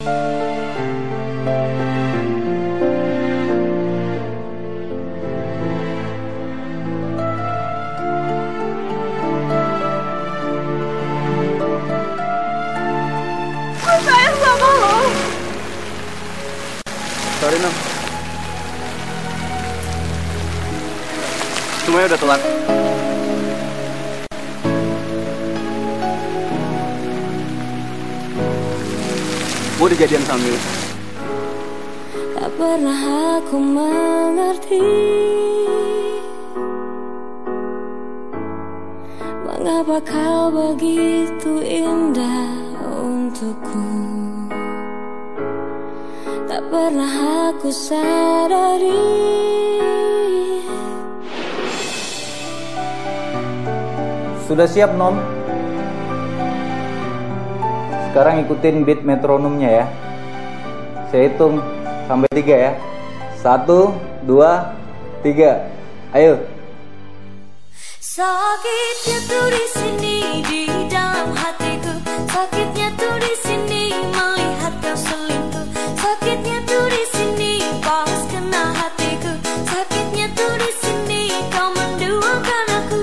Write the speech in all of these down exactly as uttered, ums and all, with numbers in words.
Sayang sama lo. Sorry Nam, semuanya udah telat. Gue udah jadian sama Mila. Tak pernah aku mengerti mengapa kau begitu indah untukku. Tak pernah aku sadari Sudah siap, Nom? Sekarang ikutin beat metronomnya ya. Saya hitung sampai tiga ya. Satu, dua, tiga. Ayo. sakitnya tuh di sini di dalam hatiku. Sakitnya tuh di sini melihat kau selingkuh. Sakitnya tuh di sini pas kena hatiku. Sakitnya tuh di sini kau menduakan aku.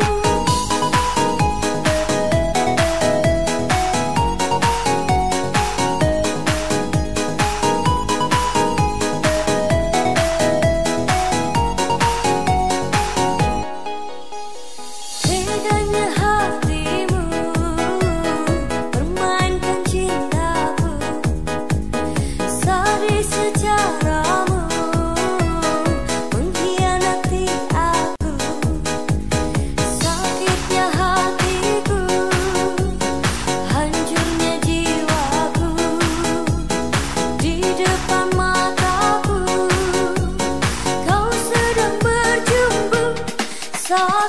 Teganya hatimu permainkan cintaku. Sadis secaramu mengkhianati aku. Sakitnya hatiku, hancurnya jiwaku. Di depan mataku kau sedang berjumpa.